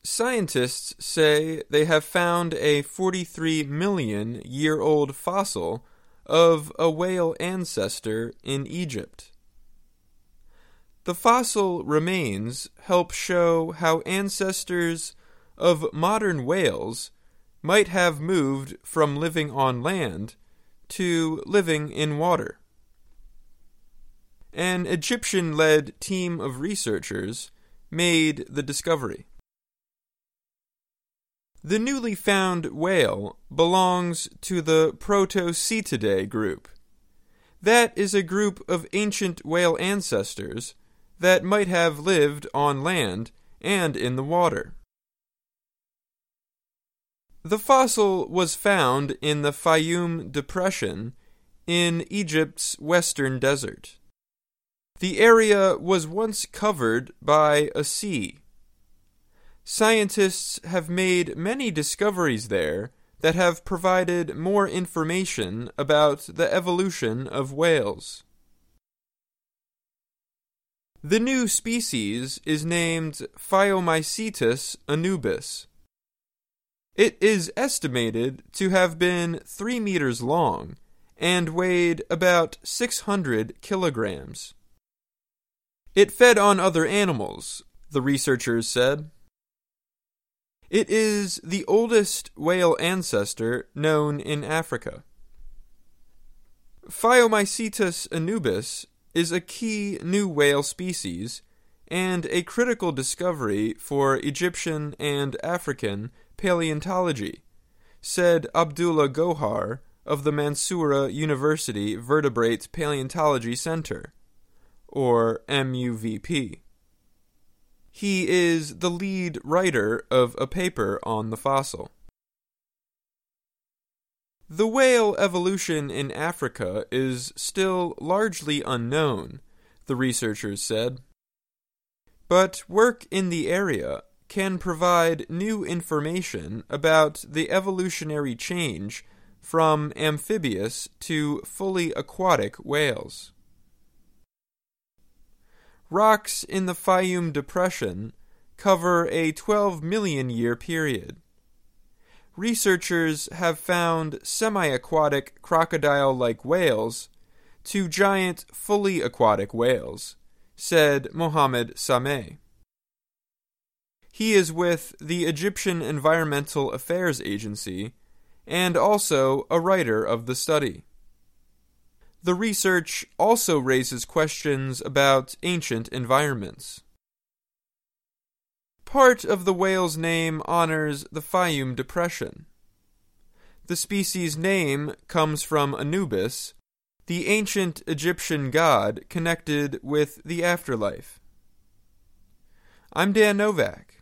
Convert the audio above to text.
Scientists say they have found a 43-million-year-old fossil of a whale ancestor in Egypt. The fossil remains help show how ancestors of modern whales might have moved from living on land to living in water. An Egyptian-led team of researchers made the discovery. The newly found whale belongs to the Protocetidae group. That is a group of ancient whale ancestors that might have lived on land and in the water. The fossil was found in the Fayum Depression in Egypt's western desert. The area was once covered by a sea. Scientists have made many discoveries there that have provided more information about the evolution of whales. The new species is named Phaeomycetus anubis. It is estimated to have been 3 meters long and weighed about 600 kilograms. It fed on other animals, the researchers said. It is the oldest whale ancestor known in Africa. Phaeomycetus anubis is a key new whale species and a critical discovery for Egyptian and African paleontology, said Abdullah Gohar of the Mansoura University Vertebrate Paleontology Center, or MUVP. He is the lead writer of a paper on the fossil. The whale evolution in Africa is still largely unknown, the researchers said. But work in the area can provide new information about the evolutionary change from amphibious to fully aquatic whales. Rocks in the Fayum Depression cover a 12-million-year period. Researchers have found semi-aquatic crocodile-like whales to giant fully aquatic whales, said Mohamed Sameh. He is with the Egyptian Environmental Affairs Agency and also a writer of the study. The research also raises questions about ancient environments. Part of the whale's name honors the Fayum Depression. The species' name comes from Anubis, the ancient Egyptian god connected with the afterlife. I'm Dan Novak.